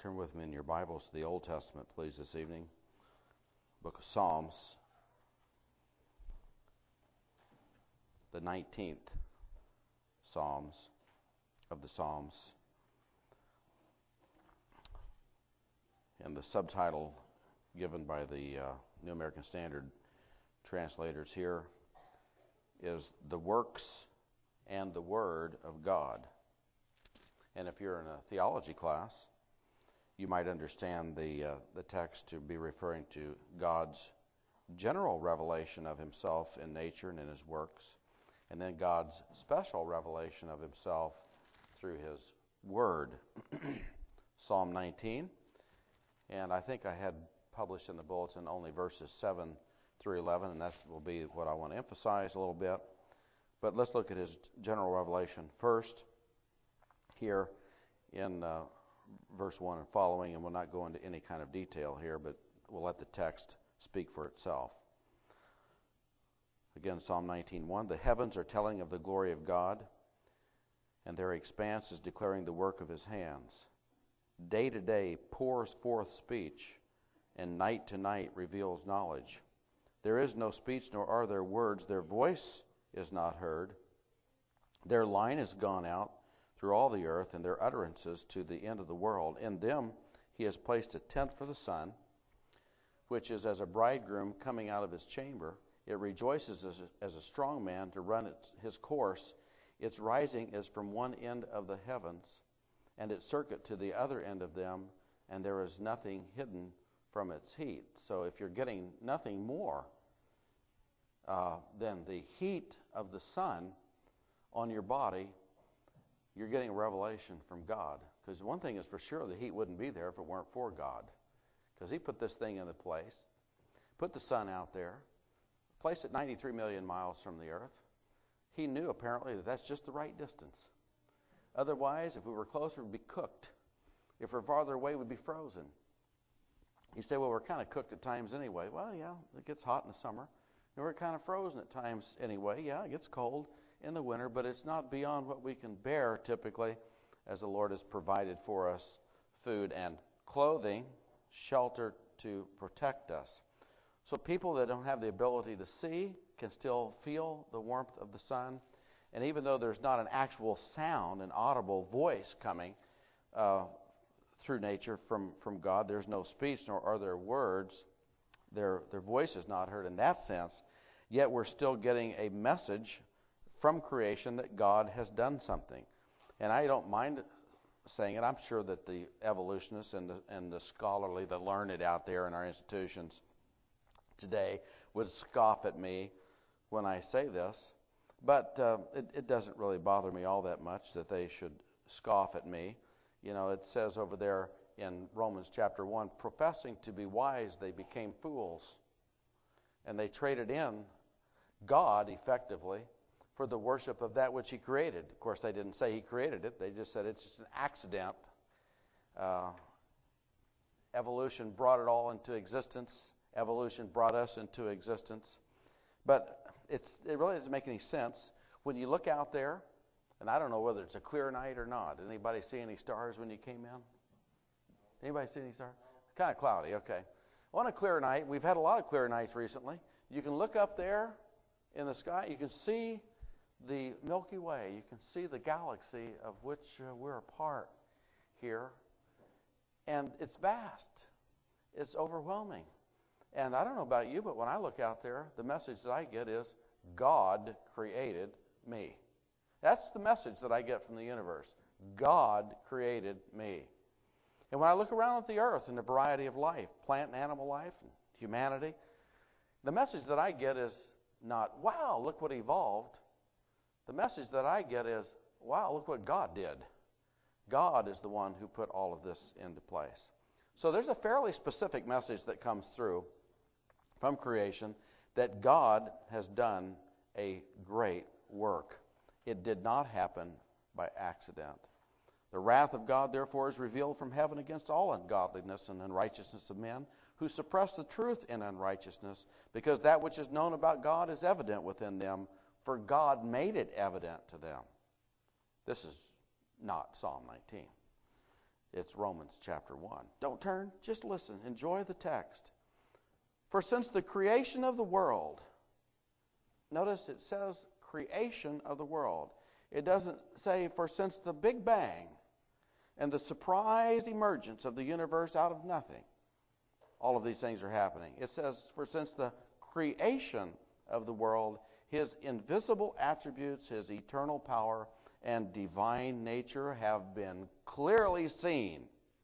Turn with me in your Bibles to the Old Testament, please, this evening. Book of Psalms, the 19th Psalms of the Psalms. And the subtitle given by the New American Standard translators here is The Works and the Word of God. And if you're in a theology class, you might understand the text to be referring to God's general revelation of himself in nature and in his works, and then God's special revelation of himself through his word. Psalm 19, and I think I had published in the bulletin only verses 7 through 11, and that will be what I want to emphasize a little bit. But let's look at his general revelation first here in verse 1 and following, and we'll not go into any kind of detail here, but we'll let the text speak for itself. Again, Psalm 19:1, the heavens are telling of the glory of God, and their expanse is declaring the work of his hands. Day to day pours forth speech, and night to night reveals knowledge. There is no speech, nor are there words. Their voice is not heard. Their line is gone out through all the earth, and their utterances to the end of the world. In them he has placed a tent for the sun, which is as a bridegroom coming out of his chamber. It rejoices as a strong man to run his course. Its rising is from one end of the heavens, and its circuit to the other end of them, and there is nothing hidden from its heat. So if you're getting nothing more than the heat of the sun on your body, you're getting a revelation from God. Because one thing is for sure, the heat wouldn't be there if it weren't for God. Because he put this thing in the place, put the sun out there, placed it 93 million miles from the earth. He knew apparently that that's just the right distance. Otherwise, if we were closer, we'd be cooked. If we're farther away, we'd be frozen. You say, well, we're kind of cooked at times anyway. Well, yeah, it gets hot in the summer. And we're kind of frozen at times anyway. Yeah, it gets cold in the winter, but it's not beyond what we can bear typically, as the Lord has provided for us food and clothing, shelter to protect us. So people that don't have the ability to see can still feel the warmth of the sun. And even though there's not an actual sound, an audible voice coming through nature from God, there's no speech, nor are there words. Their voice is not heard in that sense. Yet we're still getting a message from creation that God has done something. And I don't mind saying it. I'm sure that the evolutionists and the scholarly, the learned out there in our institutions today would scoff at me when I say this. But it doesn't really bother me all that much that they should scoff at me. You know, it says over there in Romans chapter 1, professing to be wise, they became fools. And they traded in God, effectively, for the worship of that which he created. Of course, they didn't say he created it. They just said it's just an accident. Evolution brought it all into existence. Evolution brought us into existence. But it really doesn't make any sense. When you look out there, and I don't know whether it's a clear night or not. Did anybody see any stars when you came in? Anybody see any stars? Kind of cloudy, okay. On a clear night, we've had a lot of clear nights recently. You can look up there in the sky. You can see the Milky Way. You can see the galaxy of which we're a part here. And it's vast. It's overwhelming. And I don't know about you, but when I look out there, the message that I get is, God created me. That's the message that I get from the universe. God created me. And when I look around at the earth and the variety of life, plant and animal life, and humanity, the message that I get is not, wow, look what evolved. The message that I get is, wow, look what God did. God is the one who put all of this into place. So there's a fairly specific message that comes through from creation that God has done a great work. It did not happen by accident. The wrath of God, therefore, is revealed from heaven against all ungodliness and unrighteousness of men who suppress the truth in unrighteousness, because that which is known about God is evident within them, for God made it evident to them. This is not Psalm 19. It's Romans chapter 1. Don't turn, just listen. Enjoy the text. For since the creation of the world, notice it says creation of the world. It doesn't say for since the Big Bang and the surprise emergence of the universe out of nothing. All of these things are happening. It says for since the creation of the world, his invisible attributes, his eternal power, and divine nature have been clearly seen,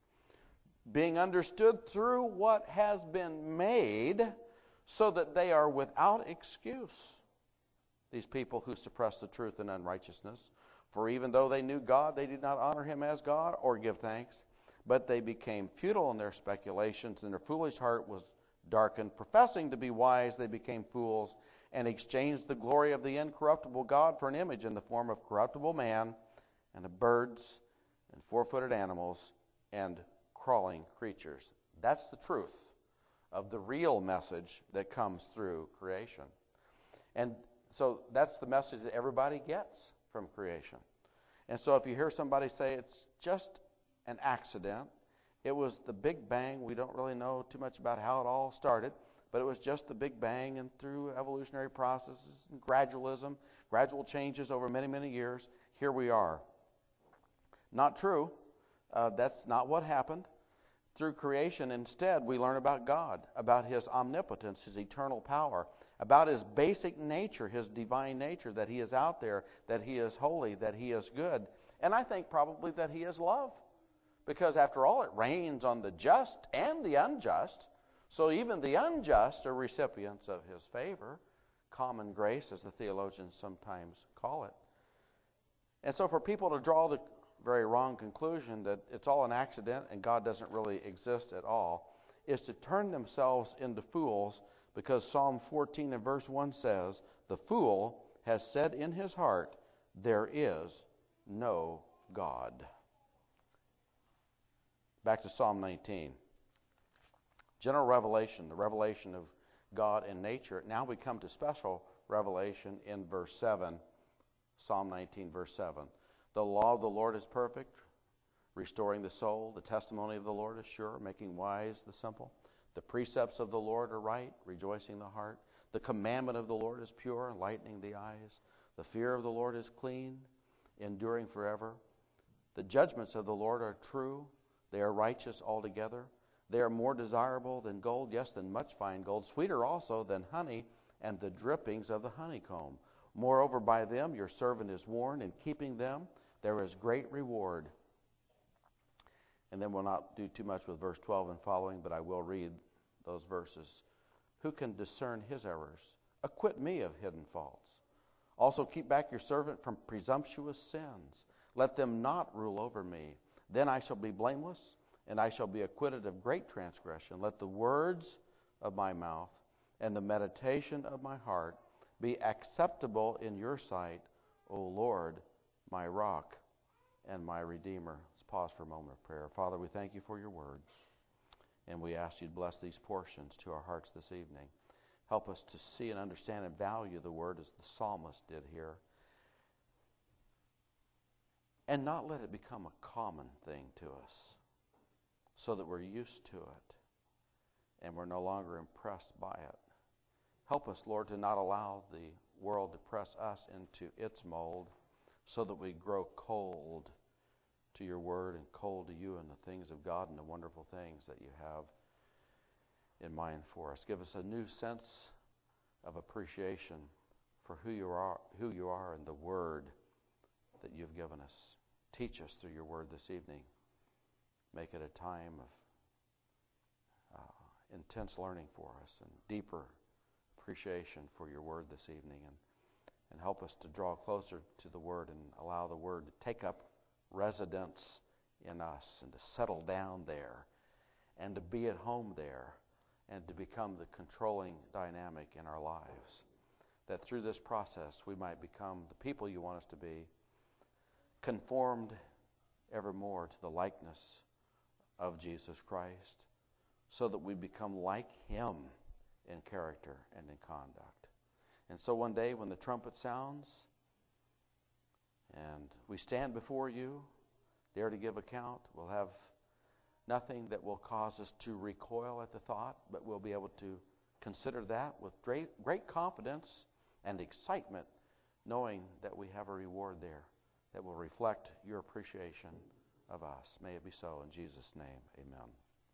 being understood through what has been made, so that they are without excuse. These people who suppress the truth in unrighteousness, for even though they knew God, they did not honor him as God or give thanks, but they became futile in their speculations, and their foolish heart was darkened. Professing to be wise, they became fools, and exchanged the glory of the incorruptible God for an image in the form of corruptible man, and of birds, and four-footed animals, and crawling creatures. That's the truth of the real message that comes through creation. And so that's the message that everybody gets from creation. And so if you hear somebody say it's just an accident, it was the Big Bang, we don't really know too much about how it all started, but it was just the Big Bang, and through evolutionary processes and gradualism, gradual changes over many, many years, here we are. Not true. That's not what happened. Through creation, instead, we learn about God, about his omnipotence, his eternal power, about his basic nature, his divine nature, that he is out there, that he is holy, that he is good, and I think probably that he is love. Because after all, it rains on the just and the unjust. So even the unjust are recipients of his favor, common grace, as the theologians sometimes call it. And so for people to draw the very wrong conclusion that it's all an accident and God doesn't really exist at all is to turn themselves into fools, because Psalm 14 and verse 1 says, the fool has said in his heart, there is no God. Back to Psalm 19. General revelation, the revelation of God in nature. Now we come to special revelation in verse 7, Psalm 19, verse 7. The law of the Lord is perfect, restoring the soul. The testimony of the Lord is sure, making wise the simple. The precepts of the Lord are right, rejoicing the heart. The commandment of the Lord is pure, enlightening the eyes. The fear of the Lord is clean, enduring forever. The judgments of the Lord are true. They are righteous altogether. They are more desirable than gold, yes, than much fine gold, sweeter also than honey and the drippings of the honeycomb. Moreover, by them your servant is warned, in keeping them there is great reward. And then we'll not do too much with verse 12 and following, but I will read those verses. Who can discern his errors? Acquit me of hidden faults. Also keep back your servant from presumptuous sins. Let them not rule over me. Then I shall be blameless, and I shall be acquitted of great transgression. Let the words of my mouth and the meditation of my heart be acceptable in your sight, O Lord, my rock and my redeemer. Let's pause for a moment of prayer. Father, we thank you for your word, and we ask you to bless these portions to our hearts this evening. Help us to see and understand and value the word as the psalmist did here, and not let it become a common thing to us, so that we're used to it and we're no longer impressed by it. Help us, Lord, to not allow the world to press us into its mold, so that we grow cold to your word and cold to you and the things of God and the wonderful things that you have in mind for us. Give us a new sense of appreciation for who you are and the word that you've given us. Teach us through your word this evening. Make it a time of intense learning for us and deeper appreciation for your word this evening, and help us to draw closer to the word and allow the word to take up residence in us and to settle down there and to be at home there and to become the controlling dynamic in our lives. That through this process we might become the people you want us to be, conformed ever more to the likeness of Jesus Christ, so that we become like him in character and in conduct. And so one day when the trumpet sounds and we stand before you, dare to give account, we'll have nothing that will cause us to recoil at the thought, but we'll be able to consider that with great confidence and excitement, knowing that we have a reward there that will reflect your appreciation of us. May it be so in Jesus' name. Amen.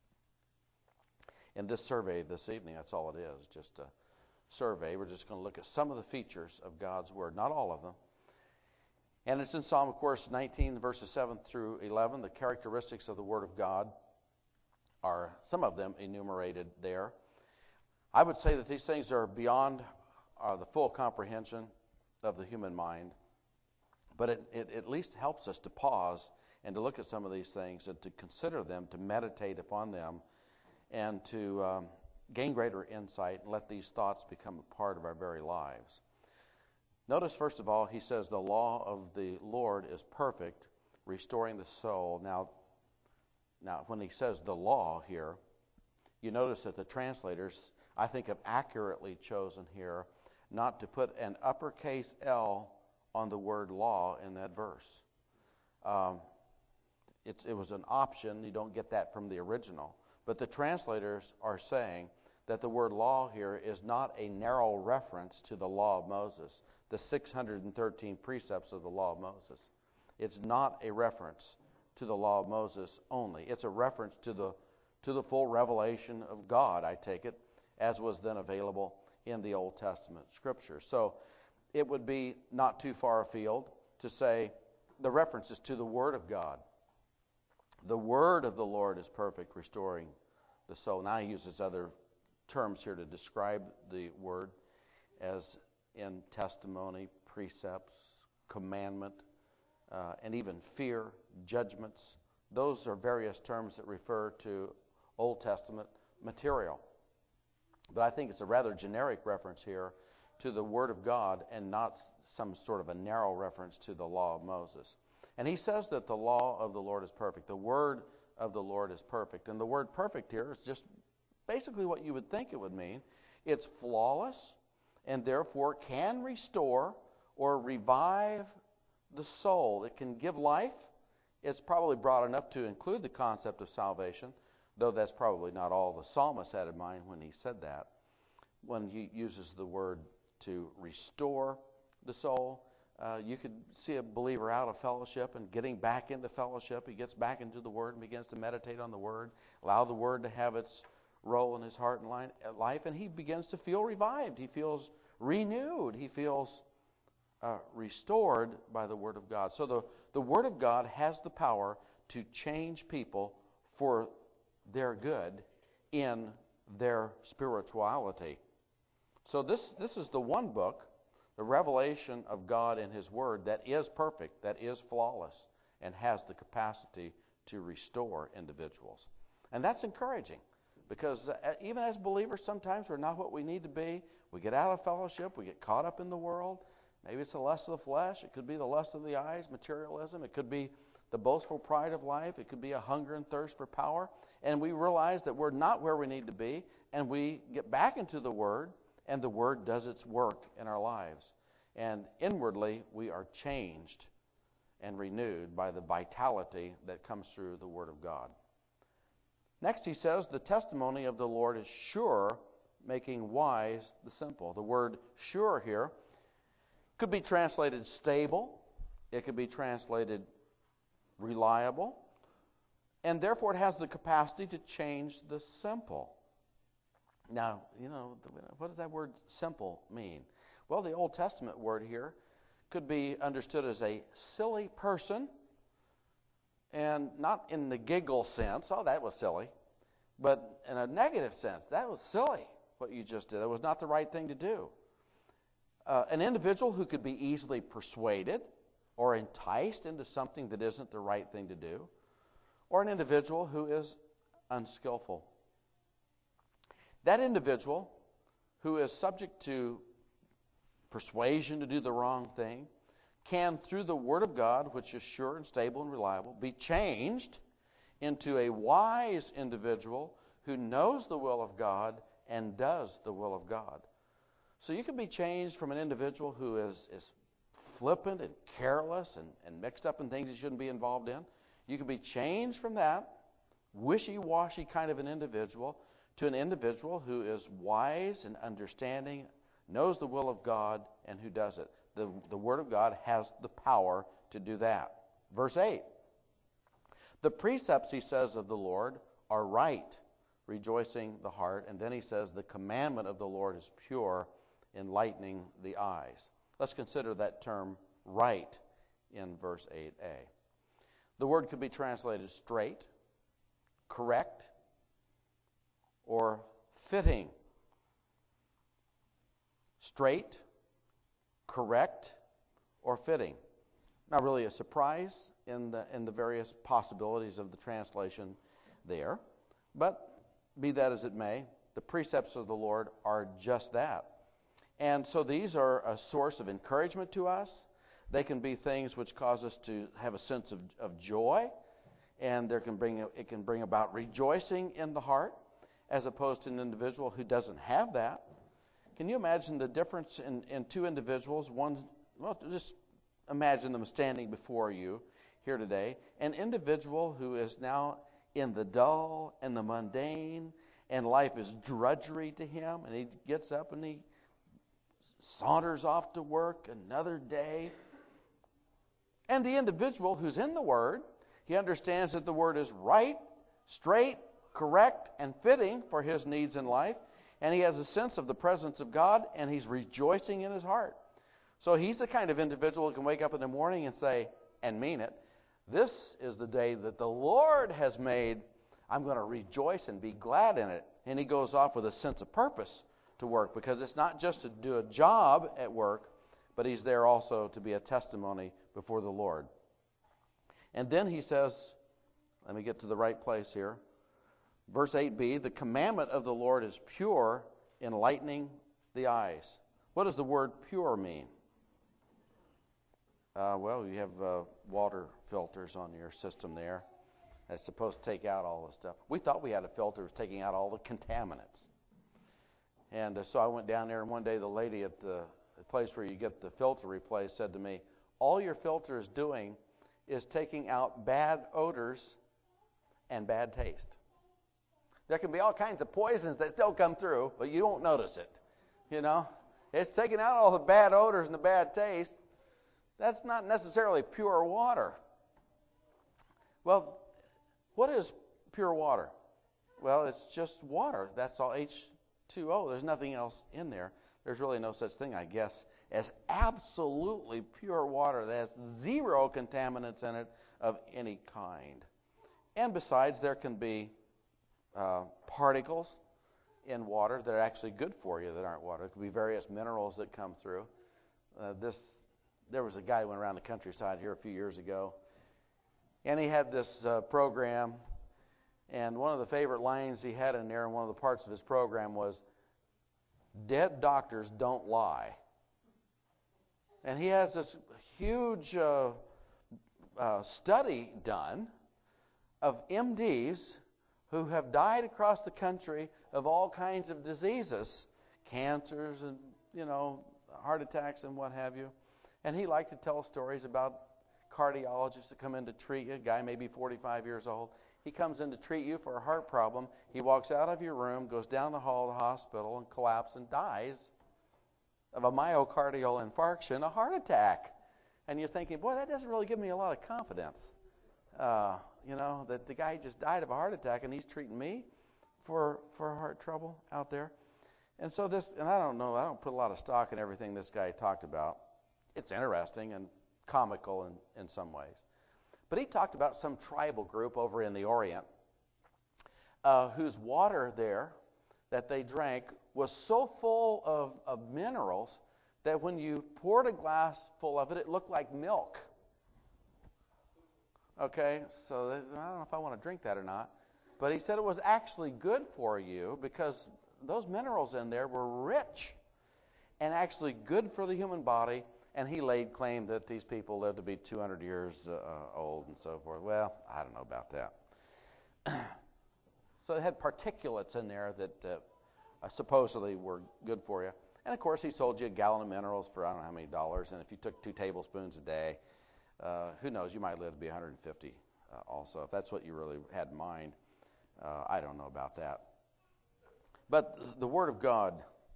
In this survey this evening, that's all it is, just a survey. We're just going to look at some of the features of God's Word, not all of them. And it's in Psalm, of course, 19, verses 7 through 11. The characteristics of the Word of God are, some of them, enumerated there. I would say that these things are beyond the full comprehension of the human mind, but it at least helps us to pause and to look at some of these things and to consider them, to meditate upon them, and to gain greater insight and let these thoughts become a part of our very lives. Notice, first of all, he says the law of the Lord is perfect, restoring the soul. Now, when he says the law here, you notice that the translators, I think, have accurately chosen here not to put an uppercase L on the word law in that verse. It was an option. You don't get that from the original. But the translators are saying that the word law here is not a narrow reference to the law of Moses, the 613 precepts of the law of Moses. It's not a reference to the law of Moses only. It's a reference to the full revelation of God, I take it, as was then available in the Old Testament Scriptures. So it would be not too far afield to say the reference is to the Word of God. The Word of the Lord is perfect, restoring the soul. Now he uses other terms here to describe the Word, as in testimony, precepts, commandment, and even fear, judgments. Those are various terms that refer to Old Testament material. But I think it's a rather generic reference here to the Word of God and not some sort of a narrow reference to the law of Moses. And he says that the law of the Lord is perfect. The Word of the Lord is perfect. And the word perfect here is just basically what you would think it would mean. It's flawless and therefore can restore or revive the soul. It can give life. It's probably broad enough to include the concept of salvation, though that's probably not all the psalmist had in mind when he said that. When he uses the word to restore the soul, you could see a believer out of fellowship and getting back into fellowship. He gets back into the Word and begins to meditate on the Word, allow the Word to have its role in his heart and life, and he begins to feel revived. He feels renewed. He feels restored by the Word of God. So the Word of God has the power to change people for their good in their spirituality. So this is the one book, the revelation of God in His Word, that is perfect, that is flawless, and has the capacity to restore individuals. And that's encouraging, because even as believers, sometimes we're not what we need to be. We get out of fellowship, we get caught up in the world. Maybe it's the lust of the flesh, it could be the lust of the eyes, materialism, it could be the boastful pride of life, it could be a hunger and thirst for power. And we realize that we're not where we need to be, and we get back into the Word, and the Word does its work in our lives. And inwardly, we are changed and renewed by the vitality that comes through the Word of God. Next, he says, the testimony of the Lord is sure, making wise the simple. The word sure here could be translated stable. It could be translated reliable. And therefore, it has the capacity to change the simple. Now, what does that word simple mean? Well, the Old Testament word here could be understood as a silly person, and not in the giggle sense, oh, that was silly, but in a negative sense, that was silly what you just did. It was not the right thing to do. An individual who could be easily persuaded or enticed into something that isn't the right thing to do, or an individual who is unskillful. That individual who is subject to persuasion to do the wrong thing can, through the Word of God, which is sure and stable and reliable, be changed into a wise individual who knows the will of God and does the will of God. So you can be changed from an individual who is flippant and careless and mixed up in things he shouldn't be involved in. You can be changed from that wishy-washy kind of an individual to an individual who is wise and understanding, knows the will of God, and who does it. The Word of God has the power to do that. Verse 8. The precepts, he says, of the Lord are right, rejoicing the heart. And then he says, the commandment of the Lord is pure, enlightening the eyes. Let's consider that term right in verse 8a. The word could be translated straight, correct, or fitting. Straight, correct, or fitting. Not really a surprise in the various possibilities of the translation there, but be that as it may, the precepts of the Lord are just that. And so these are a source of encouragement to us. They can be things which cause us to have a sense of joy, and it can bring about rejoicing in the heart, as opposed to an individual who doesn't have that. Can you imagine the difference in two individuals? Just imagine them standing before you here today. An individual who is now in the dull and the mundane, and life is drudgery to him, and he gets up and he saunters off to work another day. And the individual who's in the Word, he understands that the Word is right, straight, correct, and fitting for his needs in life, and he has a sense of the presence of God, and he's rejoicing in his heart. So he's the kind of individual who can wake up in the morning and say, and mean it, this is the day that the Lord has made. I'm going to rejoice and be glad in it. And he goes off with a sense of purpose to work, because it's not just to do a job at work, but he's there also to be a testimony before the Lord. And then he says, let me get to the right place here. Verse 8b, the commandment of the Lord is pure, enlightening the eyes. What does the word pure mean? Well, you have water filters on your system there. That's supposed to take out all the stuff. We thought we had a filter that was taking out all the contaminants. And so I went down there, and one day the lady at the place where you get the filter replaced said to me, all your filter is doing is taking out bad odors and bad taste. There can be all kinds of poisons that still come through, but you don't notice it. You know, it's taking out all the bad odors and the bad taste. That's not necessarily pure water. Well, what is pure water? Well, it's just water. That's all, H2O. There's nothing else in there. There's really no such thing, I guess, as absolutely pure water that has zero contaminants in it of any kind. And besides, there can be particles in water that are actually good for you that aren't water. There could be various minerals that come through. There was a guy who went around the countryside here a few years ago, and he had this program, and one of the favorite lines he had in there, and one of the parts of his program was, dead doctors don't lie. And he has this huge study done of MDs who have died across the country of all kinds of diseases, cancers and, heart attacks and what have you. And he liked to tell stories about cardiologists that come in to treat you. A guy maybe 45 years old. He comes in to treat you for a heart problem. He walks out of your room, goes down the hall of the hospital, and collapses and dies of a myocardial infarction, a heart attack. And you're thinking, boy, that doesn't really give me a lot of confidence. That the guy just died of a heart attack and he's treating me for heart trouble out there. And so I don't put a lot of stock in everything this guy talked about. It's interesting and comical in some ways. But he talked about some tribal group over in the Orient whose water there that they drank was so full of minerals that when you poured a glass full of it, it looked like milk. Okay, so I don't know if I want to drink that or not. But he said it was actually good for you because those minerals in there were rich and actually good for the human body. And he laid claim that these people lived to be 200 years old and so forth. Well, I don't know about that. So it had particulates in there that supposedly were good for you. And, of course, he sold you a gallon of minerals for I don't know how many dollars. And if you took 2 tablespoons a day, who knows, you might live to be 150 also, if that's what you really had in mind. I don't know about that. But the Word of God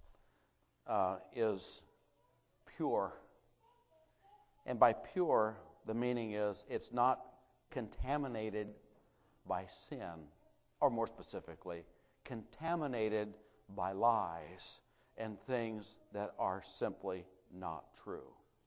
is pure. And by pure, the meaning is it's not contaminated by sin, or more specifically, contaminated by lies and things that are simply not true.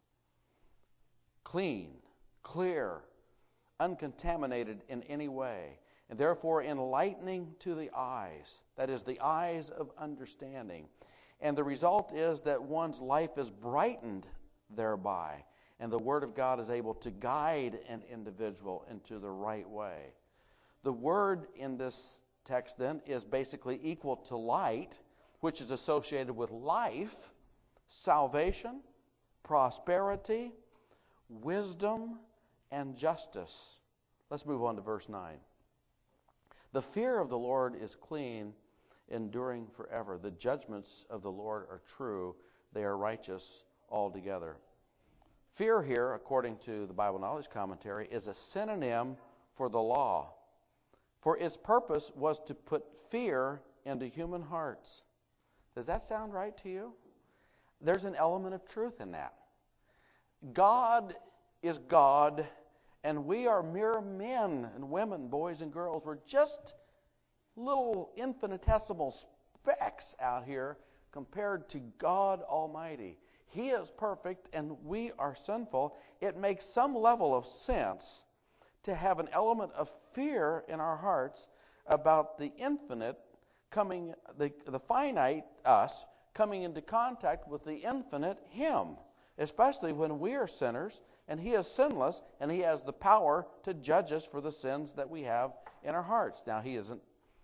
Clean, clear, uncontaminated in any way, and therefore enlightening to the eyes, that is, the eyes of understanding. And the result is that one's life is brightened thereby, and the Word of God is able to guide an individual into the right way. The Word in this text then is basically equal to light, which is associated with life, salvation, prosperity, wisdom, and justice. Let's move on to verse 9. The fear of the Lord is clean, enduring forever. The judgments of the Lord are true. They are righteous altogether. Fear here, according to the Bible Knowledge Commentary, is a synonym for the law. For its purpose was to put fear into human hearts. Does that sound right to you? There's an element of truth in that. God is God, and we are mere men and women, boys and girls. We're just little infinitesimal specks out here compared to God Almighty. He is perfect, and we are sinful. It makes some level of sense to have an element of fear in our hearts about the infinite coming, the finite us coming into contact with the infinite Him, especially when we are sinners and He is sinless and He has the power to judge us for the sins that we have in our hearts. Now, He doesn't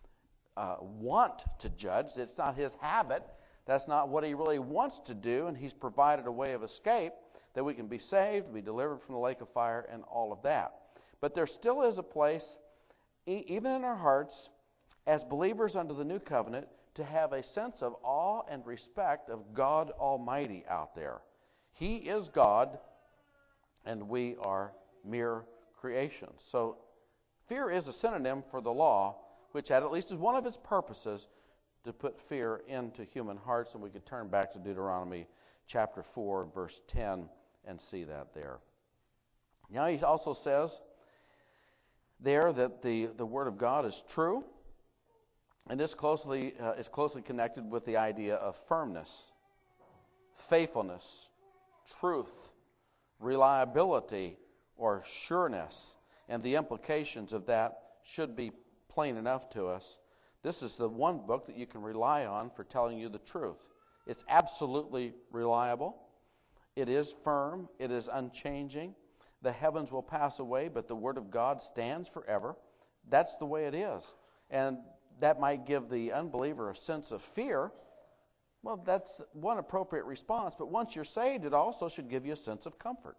want to judge. It's not His habit. That's not what He really wants to do, and He's provided a way of escape that we can be saved, be delivered from the lake of fire, and all of that. But there still is a place, even in our hearts, as believers under the new covenant, to have a sense of awe and respect of God Almighty out there. He is God, and we are mere creations. So fear is a synonym for the law, which had at least as one of its purposes to put fear into human hearts. And we could turn back to Deuteronomy chapter 4, verse 10, and see that there. Now he also says there that the Word of God is true, and this is closely connected with the idea of firmness, faithfulness, truth, reliability, or sureness, and the implications of that should be plain enough to us. This is the one book that you can rely on for telling you the truth. It's absolutely reliable. It is firm. It is unchanging. The heavens will pass away, but the Word of God stands forever. That's the way it is. And that might give the unbeliever a sense of fear. Well, that's one appropriate response. But once you're saved, it also should give you a sense of comfort,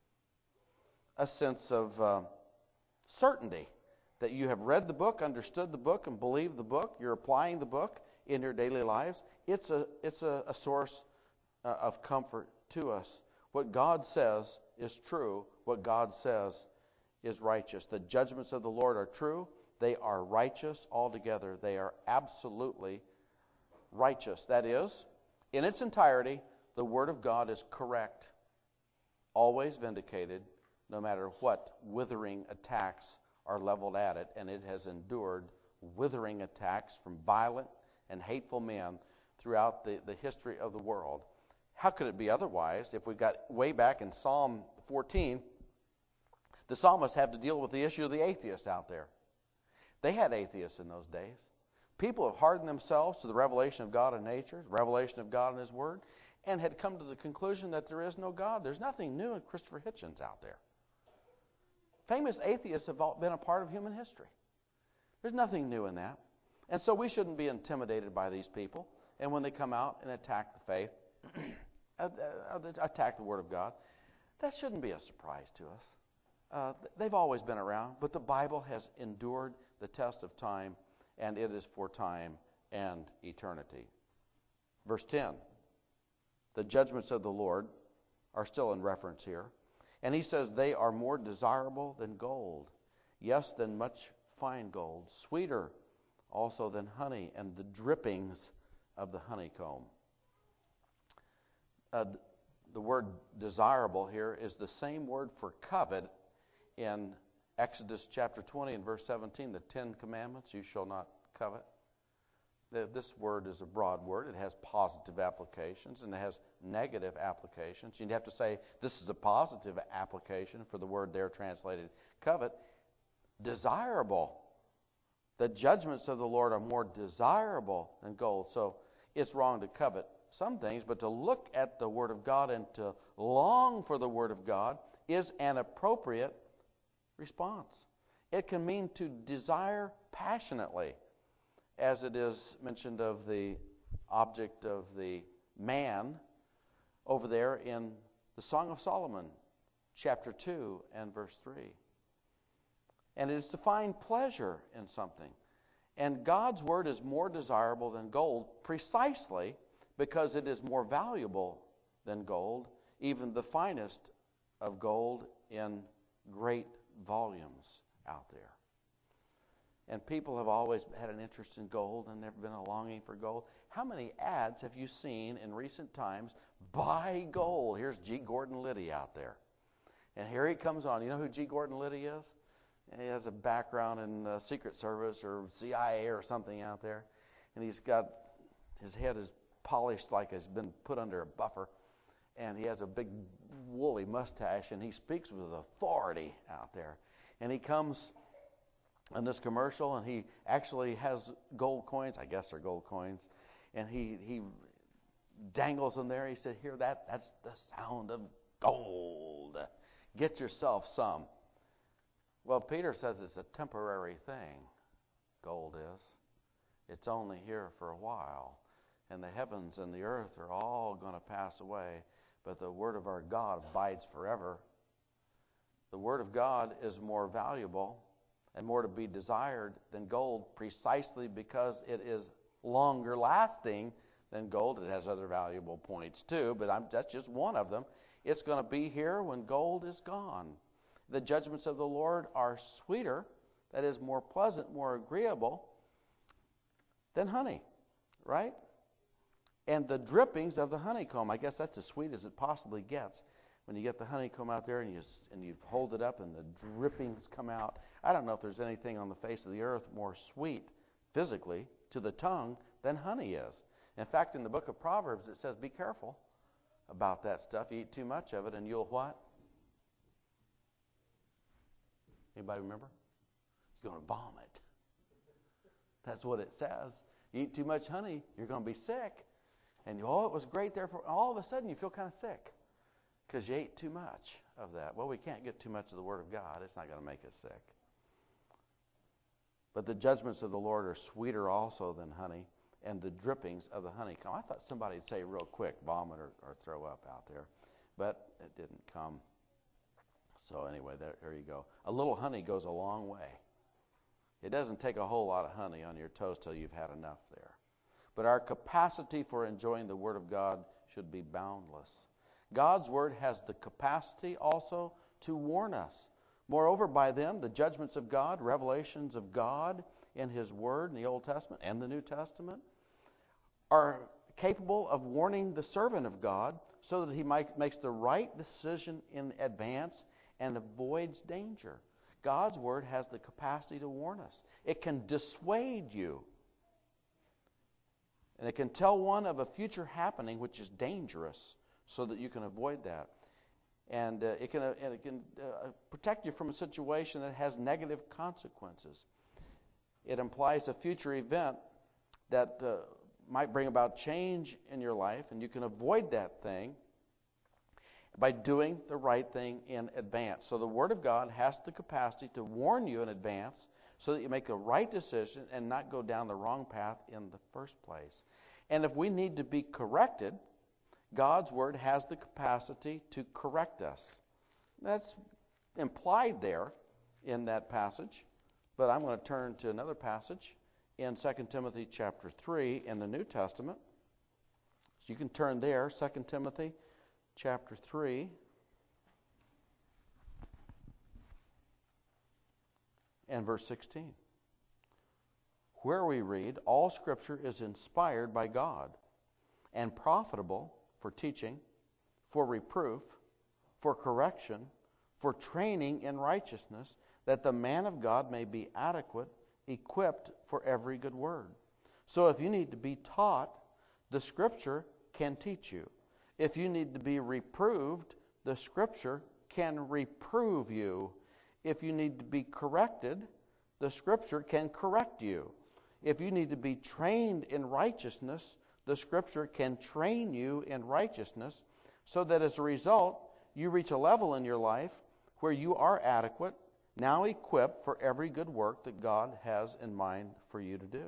a sense of certainty that you have read the book, understood the book, and believed the book. You're applying the book in your daily lives. It's a source of comfort to us. What God says is true. What God says is righteous. The judgments of the Lord are true. They are righteous altogether. They are absolutely righteous. That is, in its entirety, the Word of God is correct, always vindicated, no matter what withering attacks are leveled at it, and it has endured withering attacks from violent and hateful men throughout the history of the world. How could it be otherwise if we got way back in Psalm 14, the psalmist had to deal with the issue of the atheist out there. They had atheists in those days. People have hardened themselves to the revelation of God in nature, revelation of God in His Word, and had come to the conclusion that there is no God. There's nothing new in Christopher Hitchens out there. Famous atheists have been a part of human history. There's nothing new in that. And so we shouldn't be intimidated by these people. And when they come out and attack the faith, attack the Word of God, that shouldn't be a surprise to us. They've always been around, but the Bible has endured the test of time, and it is for time and eternity. Verse 10, the judgments of the Lord are still in reference here. And he says they are more desirable than gold, yes, than much fine gold, sweeter also than honey, and the drippings of the honeycomb. The word desirable here is the same word for covet in Exodus chapter 20 and verse 17, the 10 Commandments, you shall not covet. This word is a broad word. It has positive applications and it has negative applications. You'd have to say this is a positive application for the word there translated covet. Desirable. The judgments of the Lord are more desirable than gold. So it's wrong to covet some things, but to look at the Word of God and to long for the Word of God is an appropriate response. It can mean to desire passionately, as it is mentioned of the object of the man over there in the Song of Solomon, chapter 2 and verse 3. And it is to find pleasure in something. And God's Word is more desirable than gold precisely because it is more valuable than gold, even the finest of gold in great volumes out there. And people have always had an interest in gold and never been a longing for gold. How many ads have you seen in recent times? Buy gold. Here's G. Gordon Liddy out there. And here he comes on. You know who G. Gordon Liddy is? He has a background in the Secret Service or CIA or something out there. And he's got, his head is polished like it's been put under a buffer. And he has a big woolly mustache. And he speaks with authority out there. And he comes in this commercial, and he actually has gold coins. I guess they're gold coins. And he dangles them there. He said, here, that's the sound of gold. Get yourself some. Well, Peter says it's a temporary thing, gold is. It's only here for a while. And the heavens and the earth are all going to pass away, but the word of our God abides forever. The word of God is more valuable and more to be desired than gold precisely because it is longer lasting than gold. It has other valuable points too, but that's just one of them. It's going to be here when gold is gone. The judgments of the Lord are sweeter, that is more pleasant, more agreeable than honey, right? And the drippings of the honeycomb, I guess that's as sweet as it possibly gets. When you get the honeycomb out there and you hold it up and the drippings come out. I don't know if there's anything on the face of the earth more sweet physically to the tongue than honey is. In fact, in the book of Proverbs, it says, be careful about that stuff. You eat too much of it and you'll what? Anybody remember? You're going to vomit. That's what it says. You eat too much honey, you're going to be sick. And it was great there for all of a sudden you feel kind of sick because you ate too much of that. Well, we can't get too much of the Word of God. It's not going to make us sick. But the judgments of the Lord are sweeter also than honey, and the drippings of the honeycomb. I thought somebody would say real quick, vomit or throw up out there, but it didn't come. So anyway, there you go. A little honey goes a long way. It doesn't take a whole lot of honey on your toast till you've had enough there. But our capacity for enjoying the Word of God should be boundless. God's Word has the capacity also to warn us. Moreover, by them, the judgments of God, revelations of God in His Word in the Old Testament and the New Testament, are capable of warning the servant of God so that he makes the right decision in advance and avoids danger. God's Word has the capacity to warn us. It can dissuade you. And it can tell one of a future happening which is dangerous so that you can avoid that. And it can protect you from a situation that has negative consequences. It implies a future event that might bring about change in your life, and you can avoid that thing by doing the right thing in advance. So the Word of God has the capacity to warn you in advance so that you make the right decision and not go down the wrong path in the first place. And if we need to be corrected, God's Word has the capacity to correct us. That's implied there in that passage, but I'm going to turn to another passage in 2 Timothy chapter 3 in the New Testament. So you can turn there, 2 Timothy chapter 3. And verse 16. where we read, all Scripture is inspired by God and profitable for teaching, for reproof, for correction, for training in righteousness, that the man of God may be adequate, equipped for every good word. So if you need to be taught, the Scripture can teach you. If you need to be reproved, the Scripture can reprove you. If you need to be corrected, the Scripture can correct you. If you need to be trained in righteousness, the Scripture can train you in righteousness, so that as a result, you reach a level in your life where you are adequate, now equipped for every good work that God has in mind for you to do.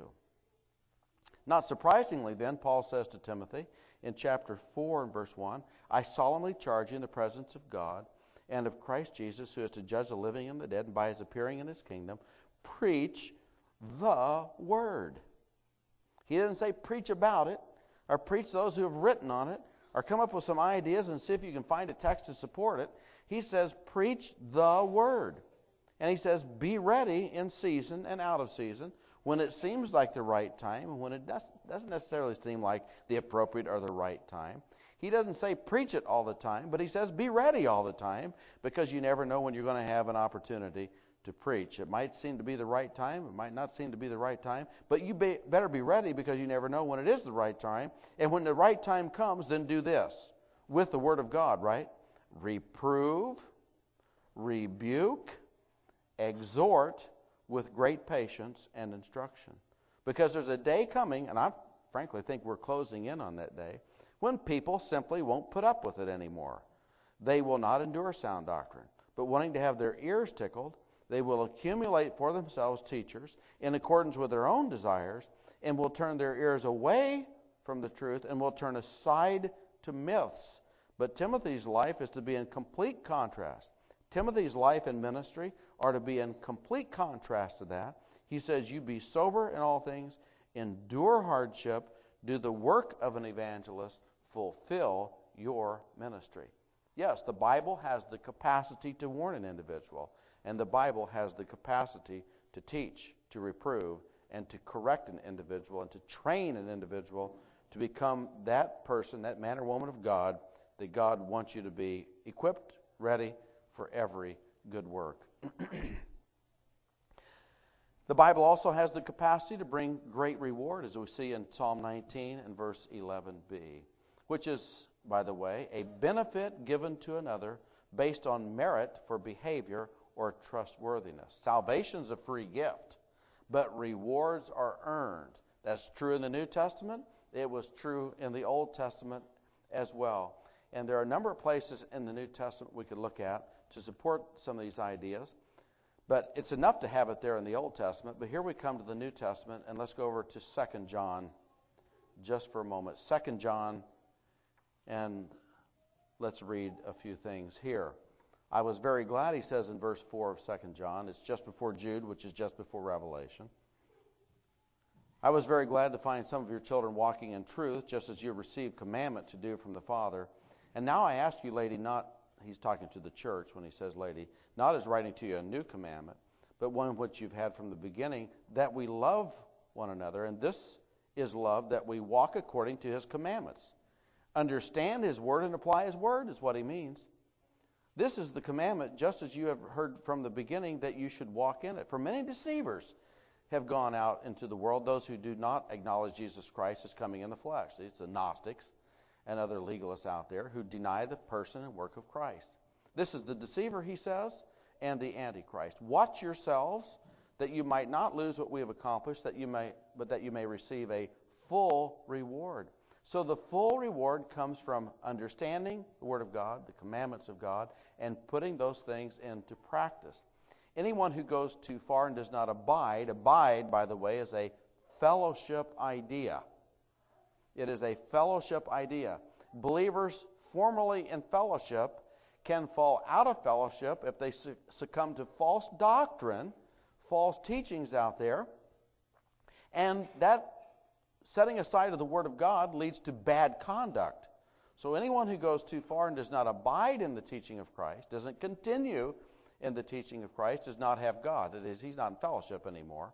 Not surprisingly, then, Paul says to Timothy in chapter 4 and verse 1, I solemnly charge you in the presence of God and of Christ Jesus, who is to judge the living and the dead, and by his appearing in his kingdom, preach the word. He didn't say preach about it, or preach those who have written on it, or come up with some ideas and see if you can find a text to support it. He says preach the word. And he says be ready in season and out of season, when it seems like the right time and when it doesn't necessarily seem like the appropriate or the right time. He doesn't say preach it all the time, but he says be ready all the time, because you never know when you're going to have an opportunity to preach. It might seem to be the right time. It might not seem to be the right time. But you better be ready, because you never know when it is the right time. And when the right time comes, then do this with the Word of God, right? Reprove, rebuke, exhort with great patience and instruction. Because there's a day coming, and I frankly think we're closing in on that day, when people simply won't put up with it anymore. They will not endure sound doctrine, but wanting to have their ears tickled, they will accumulate for themselves teachers in accordance with their own desires, and will turn their ears away from the truth and will turn aside to myths. But Timothy's life is to be in complete contrast. Timothy's life and ministry are to be in complete contrast to that. He says, you be sober in all things, endure hardship, do the work of an evangelist, fulfill your ministry. Yes, the Bible has the capacity to warn an individual. And the Bible has the capacity to teach, to reprove, and to correct an individual, and to train an individual to become that person, that man or woman of God, that God wants you to be, equipped, ready for every good work. The Bible also has the capacity to bring great reward, as we see in Psalm 19 and verse 11b, which is, by the way, a benefit given to another based on merit for behavior or trustworthiness. Salvation is a free gift, but rewards are earned. That's true in the New Testament. It was true in the Old Testament as well. And there are a number of places in the New Testament we could look at to support some of these ideas. But it's enough to have it there in the Old Testament. But here we come to the New Testament, and let's go over to 2 John just for a moment. 2 John, and let's read a few things here. I was very glad, he says in verse 4 of 2 John. It's just before Jude, which is just before Revelation. I was very glad to find some of your children walking in truth, just as you received commandment to do from the Father. And now I ask you, lady, not, he's talking to the church when he says lady, not as writing to you a new commandment, but one which you've had from the beginning, that we love one another. And this is love, that we walk according to his commandments. Understand his word and apply his word is what he means. This is the commandment, just as you have heard from the beginning, that you should walk in it. For many deceivers have gone out into the world, those who do not acknowledge Jesus Christ as coming in the flesh. It's the Gnostics and other legalists out there who deny the person and work of Christ. This is the deceiver, he says, and the Antichrist. Watch yourselves, that you might not lose what we have accomplished, but that you may receive a full reward. So the full reward comes from understanding the Word of God, the commandments of God, and putting those things into practice. Anyone who goes too far and does not abide, by the way, is a fellowship idea. It is a fellowship idea. Believers formerly in fellowship can fall out of fellowship if they succumb to false doctrine, false teachings out there, and that setting aside of the Word of God leads to bad conduct. So anyone who goes too far and does not abide in the teaching of Christ, doesn't continue in the teaching of Christ, does not have God. That is, he's not in fellowship anymore.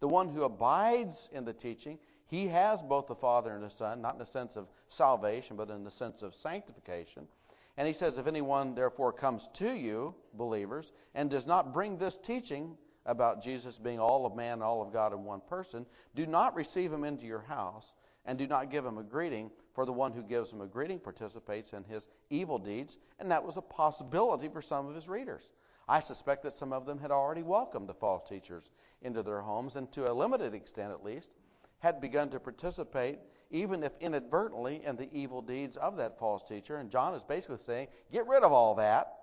The one who abides in the teaching, he has both the Father and the Son, not in the sense of salvation, but in the sense of sanctification. And he says, if anyone therefore comes to you, believers, and does not bring this teaching about Jesus being all of man and all of God in one person, do not receive him into your house, and do not give him a greeting, for the one who gives him a greeting participates in his evil deeds. And that was a possibility for some of his readers. I suspect that some of them had already welcomed the false teachers into their homes, and to a limited extent at least, had begun to participate, even if inadvertently, in the evil deeds of that false teacher. And John is basically saying, get rid of all that.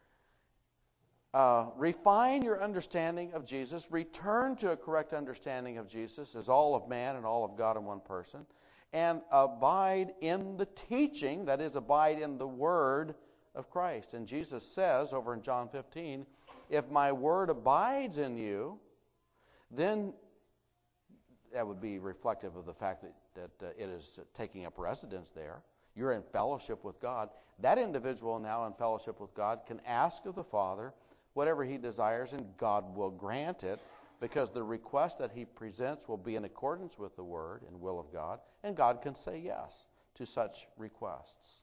Refine your understanding of Jesus. Return to a correct understanding of Jesus as all of man and all of God in one person. And abide in the teaching, that is, abide in the word of Christ. And Jesus says over in John 15, if my word abides in you, then that would be reflective of the fact that it is taking up residence there. You're in fellowship with God. That individual now in fellowship with God can ask of the Father whatever he desires, and God will grant it, because the request that he presents will be in accordance with the word and will of God, and God can say yes to such requests.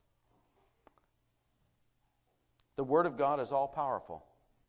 The word of God is all powerful.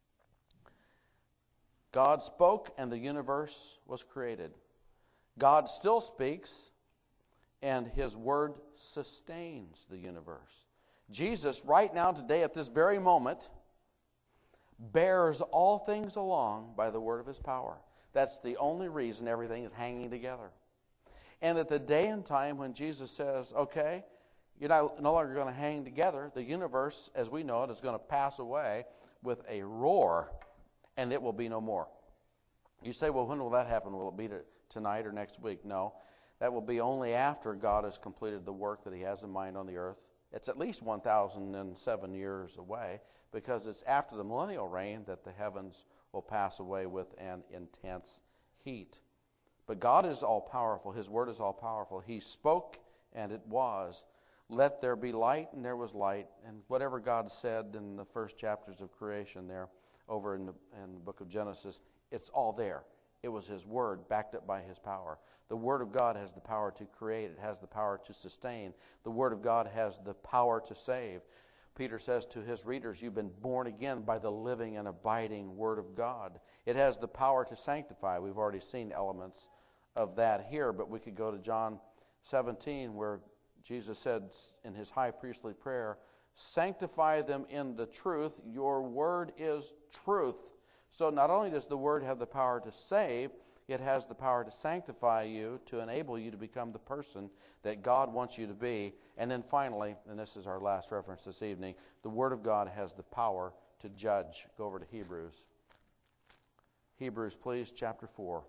God spoke and the universe was created. God still speaks, and his word sustains the universe. Jesus, right now, today, at this very moment, bears all things along by the word of his power. That's the only reason everything is hanging together. And at the day and time when Jesus says, okay, you're no longer going to hang together, the universe, as we know it, is going to pass away with a roar, and it will be no more. You say, well, when will that happen? Will it be tonight or next week? No. That will be only after God has completed the work that he has in mind on the earth. It's at least 1,007 years away, because it's after the millennial reign that the heavens will pass away with an intense heat. But God is all-powerful. His word is all-powerful. He spoke, and it was. Let there be light, and there was light. And whatever God said in the first chapters of creation there, over in the book of Genesis, it's all there. It was his word backed up by his power. The word of God has the power to create. It has the power to sustain. The word of God has the power to save. Peter says to his readers, you've been born again by the living and abiding word of God. It has the power to sanctify. We've already seen elements of that here, but we could go to John 17, where Jesus said in his high priestly prayer, sanctify them in the truth. Your word is truth. So not only does the word have the power to save, it has the power to sanctify you, to enable you to become the person that God wants you to be. And then finally, and this is our last reference this evening, the word of God has the power to judge. Go over to Hebrews. Hebrews, please, chapter 4.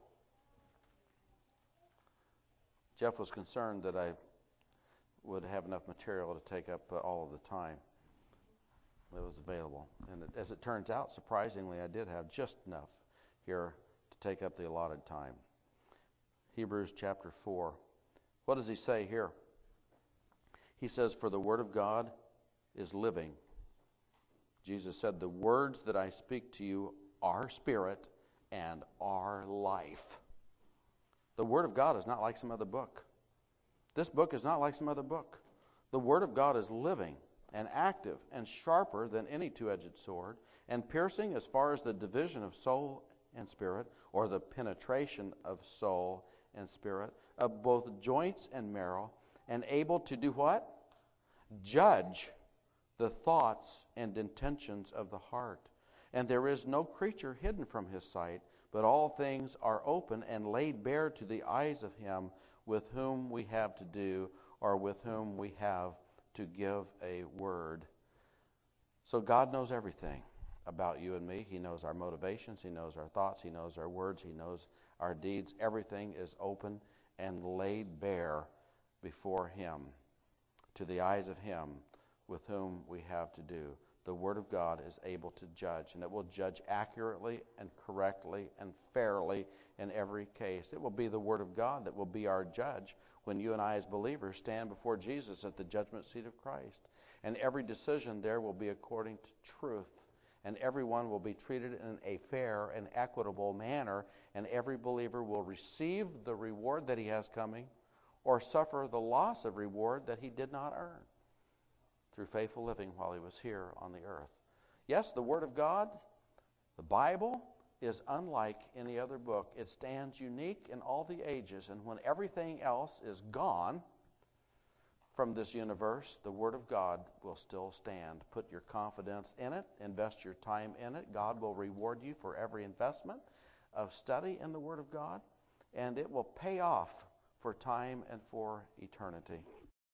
Jeff was concerned that I would have enough material to take up all of the time that was available. And as it turns out, surprisingly, I did have just enough here to take up the allotted time. Hebrews chapter 4. What does he say here? He says, for the word of God is living. Jesus said, the words that I speak to you are spirit and are life. The word of God is not like some other book. This book is not like some other book. The word of God is living and active and sharper than any two-edged sword, and piercing as far as the division of soul and spirit, or the penetration of soul and spirit, of both joints and marrow, and able to do what? Judge the thoughts and intentions of the heart. And there is no creature hidden from his sight, but all things are open and laid bare to the eyes of him with whom we have to do, or with whom we have to give a word. So God knows everything about you and me. He knows our motivations. He knows our thoughts. He knows our words. He knows our deeds. Everything is open and laid bare before him, to the eyes of him with whom we have to do. The word of God is able to judge, and it will judge accurately and correctly and fairly in every case. It will be the word of God that will be our judge when you and I as believers stand before Jesus at the judgment seat of Christ. And every decision there will be according to truth, and everyone will be treated in a fair and equitable manner, and every believer will receive the reward that he has coming or suffer the loss of reward that he did not earn through faithful living while he was here on the earth. Yes, the Word of God, the Bible, is unlike any other book. It stands unique in all the ages, and when everything else is gone from this universe, the Word of God will still stand. Put your confidence in it. Invest your time in it. God will reward you for every investment of study in the Word of God, and it will pay off for time and for eternity.